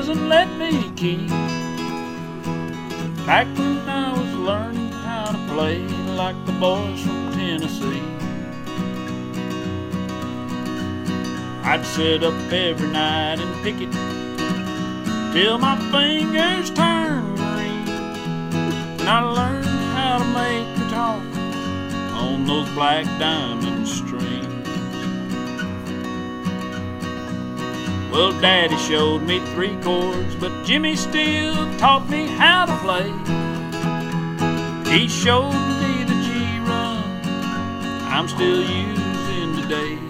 doesn't let me keep. Back when I was learning how to play like the boys from Tennessee, I'd sit up every night and pick it till my fingers turned green. And I learned how to make her talk on those black diamond strings. Well, Daddy showed me 3 chords, but Jimmy still taught me how to play. He showed me the G run I'm still using today.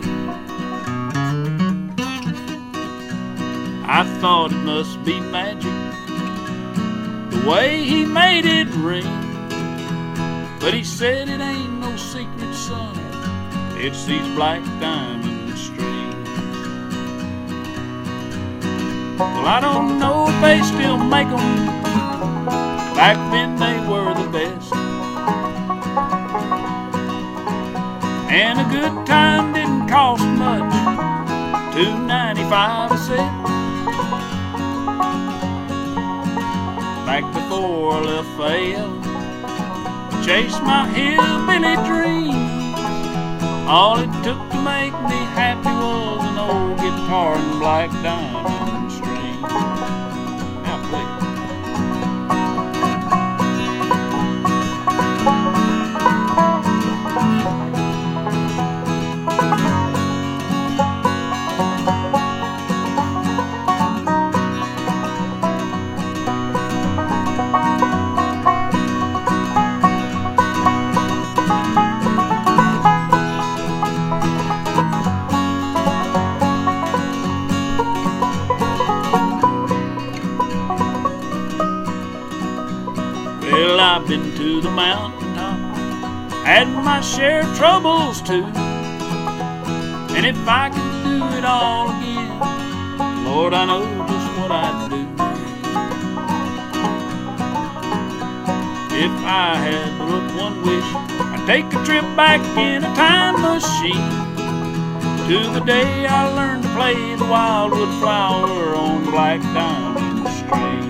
I thought it must be magic, the way he made it ring. But he said it ain't no secret, son, it's these black diamond strings. Well, I don't know if they still make them. Back then they were the best, and a good time didn't cost much, $2.95 a set. Back before I left Fayetteville, chased my hillbilly dreams. All it took to make me happy was an old guitar and black diamond strings. Now play it. Well, I've been to the mountaintop, had my share of troubles too. And if I could do it all again, Lord, I know just what I'd do. If I had but one wish, I'd take a trip back in a time machine to the day I learned to play the wildwood flower on black diamond strings.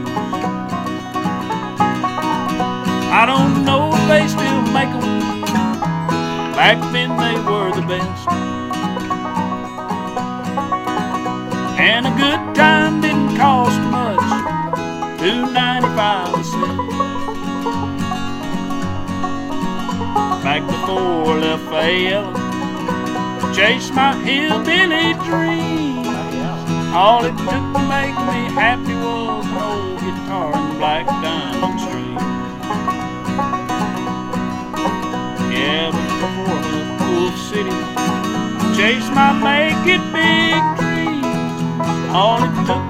I don't know if they still make them. Back then they were the best, and a good time didn't cost much, $2.95 a set. Back before I left Fayetteville, chased my hillbilly dreams. All it took to make me happy was an old guitar and black diamond strings. Yeah, but before I left Wolf City, chased my make it big dreams. All it took